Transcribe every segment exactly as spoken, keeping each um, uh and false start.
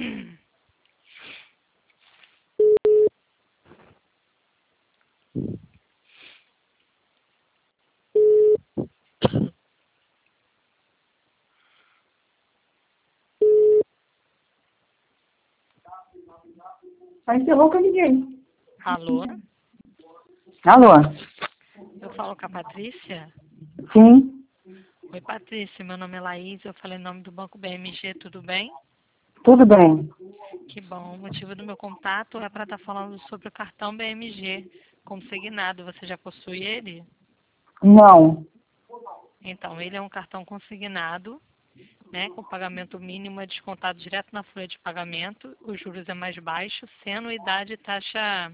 Aí encerrou que eu liguei. Alô? Alô? Eu falo com a Patrícia? Sim, Oi, Patrícia. Meu nome é Laís. Eu falei em nome do Banco B M G. Tudo bem? tudo bem. Que bom. O motivo do meu contato é para estar falando sobre o cartão B M G consignado. Você já possui ele? Não. Então, ele é um cartão consignado, né, com pagamento mínimo é descontado direto na folha de pagamento. Os juros é mais baixo, sem anuidade e taxa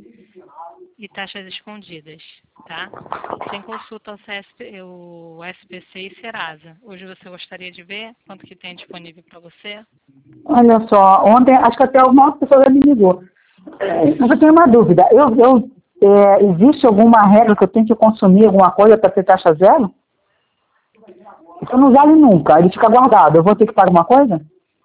e taxas escondidas, tá? Sem consulta ao C S P, o S P C e Serasa. Hoje você gostaria de ver quanto que tem disponível para você? Olha só, ontem acho que até alguma pessoa já me ligou. É, Mas eu tenho uma dúvida. Eu, eu, é, existe alguma regra que eu tenho que consumir alguma coisa para ter taxa zero? Se eu não usar ele nunca, ele fica guardado. Eu vou ter que pagar alguma coisa?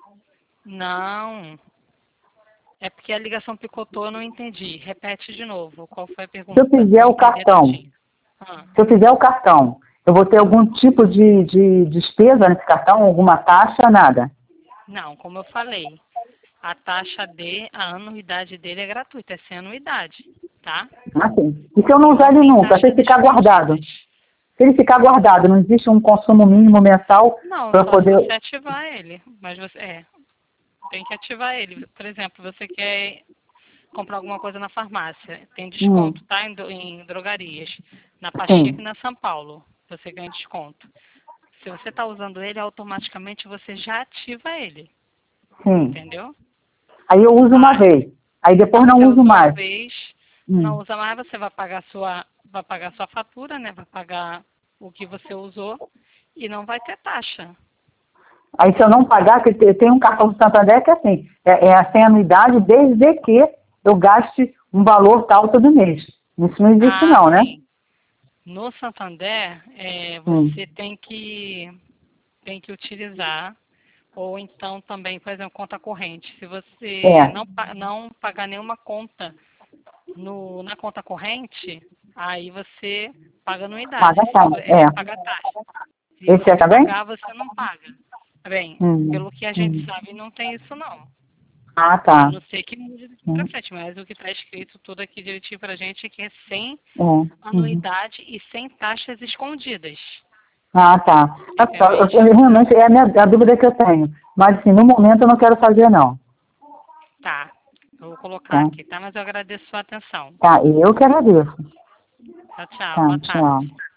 Não. É porque a ligação picotou, eu não entendi. Repete de novo. Qual foi a Se eu pergunta? Para fizer eu o entender cartão, tudinho. Ah, se eu fizer o cartão, eu vou ter algum tipo de, de despesa nesse cartão, alguma taxa, nada? não, como eu falei, a taxa D, a anuidade dele é gratuita, é sem anuidade, tá? Assim. E se eu não E usar não ele tem nunca, se ele taxas ficar guardado? escondidas. Se ele ficar guardado, não existe um consumo mínimo mensal Não, para só se poder... você ativar ele. Mas você, é, tem que ativar ele. Por exemplo, você quer comprar alguma coisa na farmácia, tem Hum, desconto, tá? Em, dro- em drogarias. Na Pacheco e sim, na São Paulo, você ganha desconto. Se você está usando ele, automaticamente você já ativa ele, sim. entendeu? Aí eu uso uma Aí, vez. Aí depois então não você uso usou uma mais. vez, não Hum. usa mais, você vai pagar sua, vai pagar sua fatura, né? Vai pagar o que você usou e não vai ter taxa. Aí se eu não pagar, que te- tem um cartão do Santander que é assim, é, é sem anuidade desde que eu gaste um valor tal todo mês. Isso não existe Ah, não, né? sim. No Santander, é, Hum. você tem que, tem que utilizar, ou então também, por exemplo, conta corrente. Se você É, não, pa- não pagar nenhuma conta no, na conta corrente, aí você paga anuidade, paga se, tá. vo- é, É. paga taxa. Se Esse é você também? pagar, você não paga. Bem, Hum. pelo que a gente Hum. sabe, não tem isso não. Ah, A tá. não ser que mude daqui pra Hum. frente, mas o que está escrito tudo aqui direitinho pra gente é que é sem É. Uhum. anuidade e sem taxas escondidas. Ah, tá. Ah, tá. Eu- Entende? eu- realmente é a, minha, a dúvida que eu tenho. Mas assim, no momento eu não quero fazer não. Tá. Eu vou colocar Tá? aqui, tá? Mas eu agradeço a sua atenção. Tá, eu que agradeço. Tchau, tchau. Tá, Boa tchau. tarde.